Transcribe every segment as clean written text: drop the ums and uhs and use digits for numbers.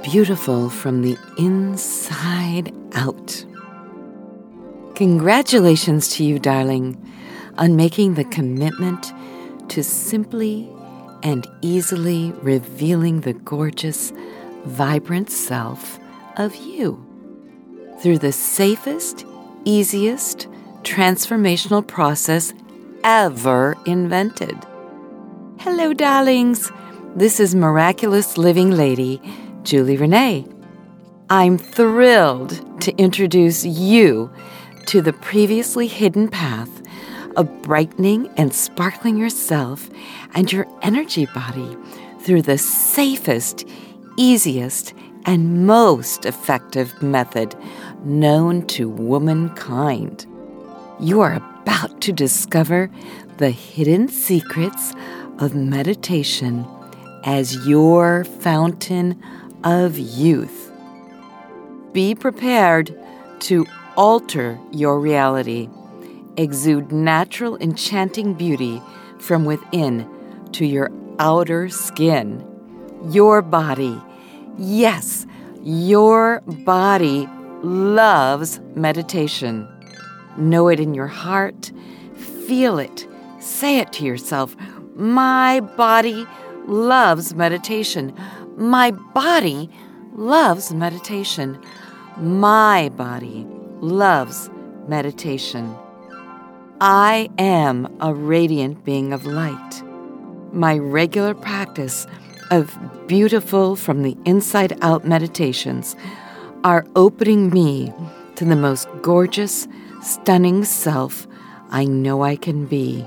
beautiful from the inside out. Congratulations to you, darling, on making the commitment to simply and easily revealing the gorgeous, vibrant self of you through the safest, easiest transformational process ever invented. Hello, darlings. This is Miraculous Living Lady, Julie Renee. I'm thrilled to introduce you to the previously hidden path of brightening and sparkling yourself and your energy body through the safest, easiest, and most effective method known to womankind. You are about to discover the hidden secrets of meditation as your fountain of youth. Be prepared to alter your reality, exude natural, enchanting beauty from within to your outer skin. Your body, yes, your body loves meditation. Know it in your heart, feel it, say it to yourself. My body loves meditation. My body loves meditation. My body loves meditation. I am a radiant being of light. My regular practice of beautiful from the inside out meditations are opening me to the most gorgeous, stunning self I know I can be.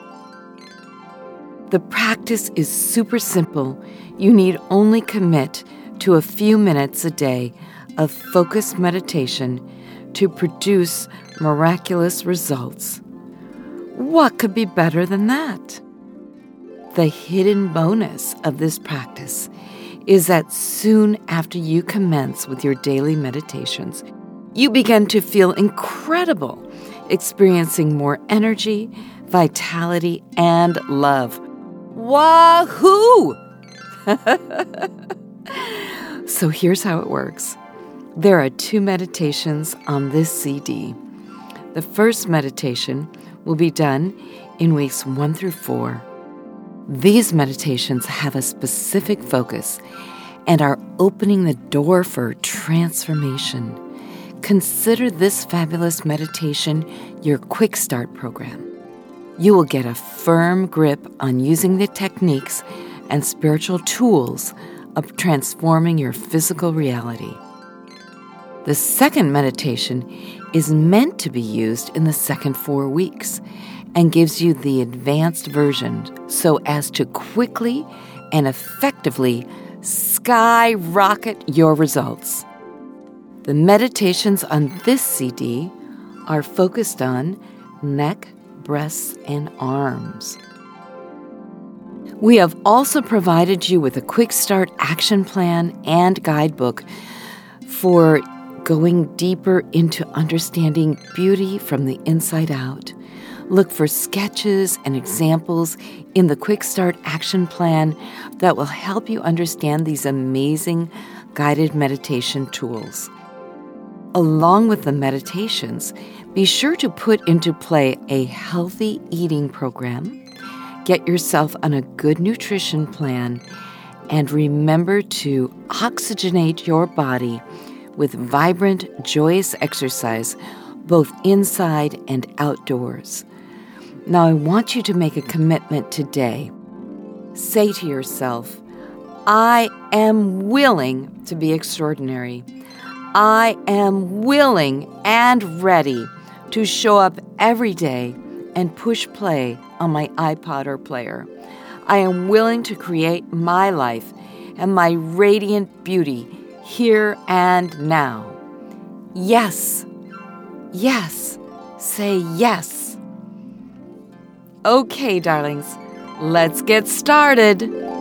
The practice is super simple. You need only commit to a few minutes a day of focused meditation to produce miraculous results. What could be better than that? The hidden bonus of this practice is that soon after you commence with your daily meditations, you begin to feel incredible, experiencing more energy, vitality, and love. Wahoo! So here's how it works. There are 2 meditations on this CD. The first meditation will be done in weeks 1 through 4. These meditations have a specific focus and are opening the door for transformation. Consider this fabulous meditation your Quick Start program. You will get a firm grip on using the techniques and spiritual tools of transforming your physical reality. The second meditation is meant to be used in the second 4 weeks and gives you the advanced version so as to quickly and effectively skyrocket your results. The meditations on this CD are focused on neck, breasts, and arms. We have also provided you with a Quick Start action plan and guidebook for going deeper into understanding beauty from the inside out. Look for sketches and examples in the Quick Start action plan that will help you understand these amazing guided meditation tools. Along with the meditations, be sure to put into play a healthy eating program, get yourself on a good nutrition plan, and remember to oxygenate your body with vibrant, joyous exercise, both inside and outdoors. Now, I want you to make a commitment today. Say to yourself, I am willing to be extraordinary. I am willing and ready to show up every day and push play on my iPod or player. I am willing to create my life and my radiant beauty here and now. Yes. Yes. Say yes. Okay, darlings, let's get started.